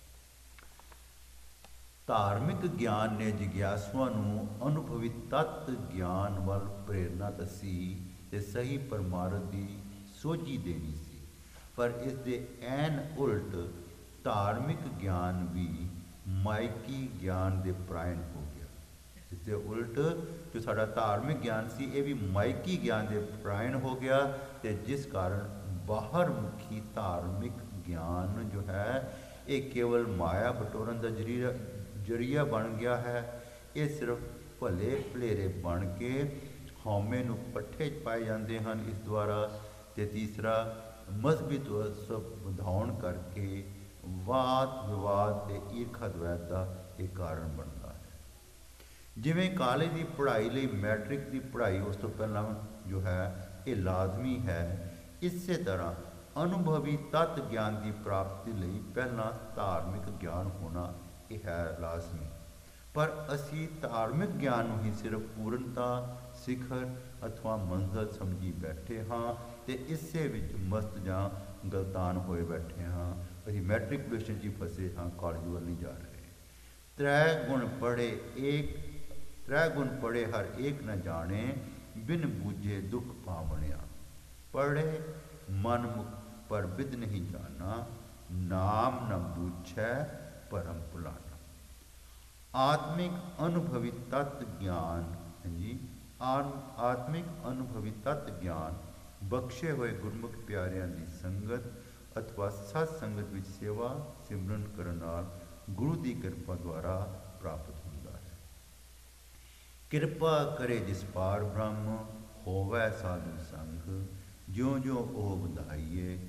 ਧਾਰਮਿਕ ਗਿਆਨ ਨੇ ਜਿਗਿਆਸੂਆਂ ਨੂੰ ਅਨੁਭਵੀ ਤੱਤ ਗਿਆਨ ਵੱਲ ਪ੍ਰੇਰਨਾ ਦੱਸੀ ਤੇ ਸਹੀ ਪਰਮਾਰਥ ਦੀ ਸੋਝੀ ਦੇਣੀ ਸੀ, ਪਰ ਇਸ ਦੇ ਐਨ ਉਲਟ ਧਾਰਮਿਕ ਗਿਆਨ ਵੀ ਮਾਇਕੀ ਗਿਆਨ ਦੇ ਪ੍ਰਾਇਣ ਹੋ ਗਿਆ। ਇਸ ਦੇ ਉਲਟ ਜੋ ਸਾਡਾ ਧਾਰਮਿਕ ਗਿਆਨ ਸੀ ਇਹ ਵੀ ਮਾਇਕੀ ਗਿਆਨ ਦੇ ਪ੍ਰਾਇਣ ਹੋ ਗਿਆ, ਤੇ ਜਿਸ ਕਾਰਨ ਬਾਹਰ ਮੁਖੀ ਧਾਰਮਿਕ ਗਿਆਨ ਜੋ ਹੈ ਇਹ ਕੇਵਲ ਮਾਇਆ ਬਟੋਰਨ ਦਾ ਜਰੀਆ ਜਰੀਆ ਬਣ ਗਿਆ ਹੈ। ਇਹ ਸਿਰਫ ਭਲੇ ਭਲੇਰੇ ਬਣ ਕੇ ਹਉਮੈ ਨੂੰ ਪੱਠੇ 'ਚ ਪਾਏ ਜਾਂਦੇ ਹਨ ਇਸ ਦੁਆਰਾ। ਅਤੇ ਤੀਸਰਾ ਮਜ਼ਹਬੀ ਤਵੱਸਬ ਵਧਾਉਣ ਕਰਕੇ ਵਾਦ ਵਿਵਾਦ ਅਤੇ ਈਰਖਾ ਦਵੈਤ ਦਾ ਇਹ ਕਾਰਨ ਬਣਦਾ ਹੈ। ਜਿਵੇਂ ਕਾਲਜ ਦੀ ਪੜ੍ਹਾਈ ਲਈ ਮੈਟ੍ਰਿਕ ਦੀ ਪੜ੍ਹਾਈ ਉਸ ਤੋਂ ਪਹਿਲਾਂ ਜੋ ਹੈ ਇਹ ਲਾਜ਼ਮੀ ਹੈ, ਇਸੇ ਤਰ੍ਹਾਂ ਅਨੁਭਵੀ ਤੱਤ ਗਿਆਨ ਦੀ ਪ੍ਰਾਪਤੀ ਲਈ ਪਹਿਲਾਂ ਧਾਰਮਿਕ ਗਿਆਨ ਹੋਣਾ ਇਹ ਹੈ ਲਾਜ਼ਮੀ। ਪਰ ਅਸੀਂ ਧਾਰਮਿਕ ਗਿਆਨ ਨੂੰ ਹੀ ਸਿਰਫ ਪੂਰਨਤਾ, ਸਿਖਰ ਅਥਵਾ ਮੰਜ਼ਿਲ ਸਮਝੀ ਬੈਠੇ ਹਾਂ ਅਤੇ ਇਸੇ ਵਿੱਚ ਮਸਤ ਜਾਂ ਗਲਤਾਨ ਹੋਏ ਬੈਠੇ ਹਾਂ। ਅਸੀਂ ਮੈਟ੍ਰਿਕੂਲੇਸ਼ਨ 'ਚ ਹੀ ਫਸੇ ਹਾਂ, ਕਾਲਜ ਵੱਲ ਨਹੀਂ ਜਾ ਰਹੇ। ਤ੍ਰੈ ਗੁਣ ਪੜ੍ਹੇ ਏਕ ਤ੍ਰੈ ਗੁਣ ਪੜ੍ਹੇ ਹਰ ਏਕ ਨ ਜਾਣੇ, ਬਿਨ ਬੂਝੇ ਦੁੱਖ ਪਾਵਣਿਆ। ਪੜ੍ਹੇ ਮਨ ਮੁਖ ਪਰ ਬਿਦ ਨਹੀਂ ਜਾਣਾ, ਨਾਮ ਨ ਬੂਝੈ ਭਰਮ ਭੁਲਾਣਾ। ਆਤਮਿਕ ਅਨੁਭਵੀ ਤੱਤ ਗਿਆਨ ਹਾਂਜੀ ਆਤਮਿਕ ਅਨੁਭਵੀ ਤੱਤ ਗਿਆਨ ਬਖਸ਼ੇ ਹੋਏ ਗੁਰਮੁਖ ਪਿਆਰਿਆਂ ਦੀ ਸੰਗਤ ਅਥਵਾ ਸਤ ਸੰਗਤ ਵਿੱਚ ਸੇਵਾ ਸਿਮਰਨ ਕਰਨ ਨਾਲ ਗੁਰੂ ਦੀ ਕਿਰਪਾ ਦੁਆਰਾ ਪ੍ਰਾਪਤ ਹੁੰਦਾ ਹੈ। ਕਿਰਪਾ ਕਰੇ ਜਿਸ ਪਾਰ ਬ੍ਰਹਮ, ਹੋਵੈ ਸਾਧੂ ਸੰਗ, ਜਿਉਂ ਜਿਉਂ ਉਹ ਵਧਾਈਏ,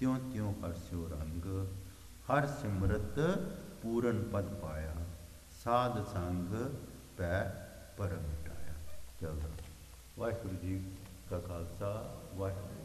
त्यों त्यों हर्स्यो रंग, हर सिमरत पूरन पद पाया, साध संग पै परम मिटाया। चलदा। वाहिगुरू जी का खालसा, वाहिगुरू